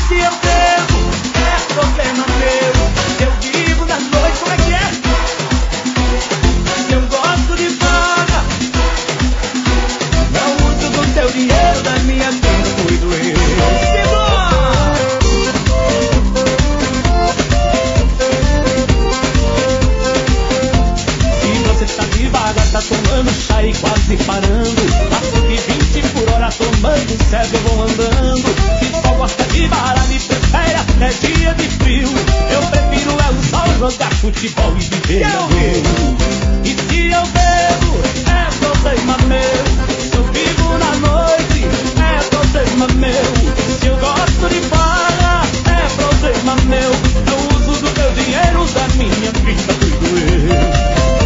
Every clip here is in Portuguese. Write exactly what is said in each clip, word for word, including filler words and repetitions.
se eu bebo, é problema meu. Se eu vivo na noite, como é que é? Se eu gosto de farra, não uso do teu dinheiro, da minha vida, cuido eu. Se você tá devagar, tá tomando chá e quase parando, a cento e vinte por hora tomando cego, eu vou andando. Se só gosta de bala, me prefere até dia de frio. Eu prefiro é o sol, jogar futebol e viver meu. E se eu bebo, é problema meu. Se eu vivo na noite, é problema meu. Se eu gosto de farra, é problema meu. Eu uso do teu dinheiro, da minha vida, cuido eu.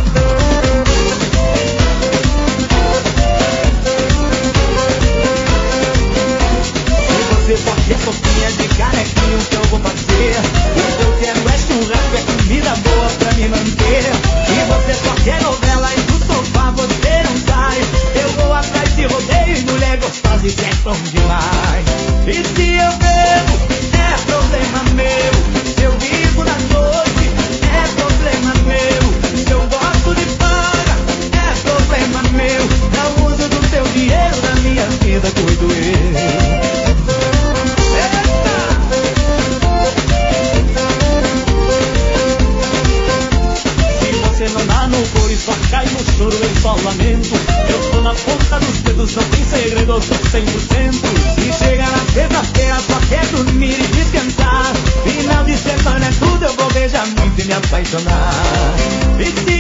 Você só quer sopinha de canequinho, que eu vou fazer. O que eu quero é churrasco, é comida boa pra me manter. E você só quer novela e do sofá você não sai. Eu vou atrás de rodeio e mulher gostosa, isso é bom demais. E se eu bebo, é problema meu. Se eu vivo na noite, é problema meu. Se eu gosto de farra, é problema meu. Não uso do teu dinheiro, da minha vida, cuido eu. Não dá no couro e só cai no choro, eu só lamento. Eu tô na ponta dos dedos, não tem segredo, eu sou cem por cento. E chega na sexta-feira, só quer dormir e descansar. Final de semana é tudo, eu vou beijar muito e me apaixonar. E se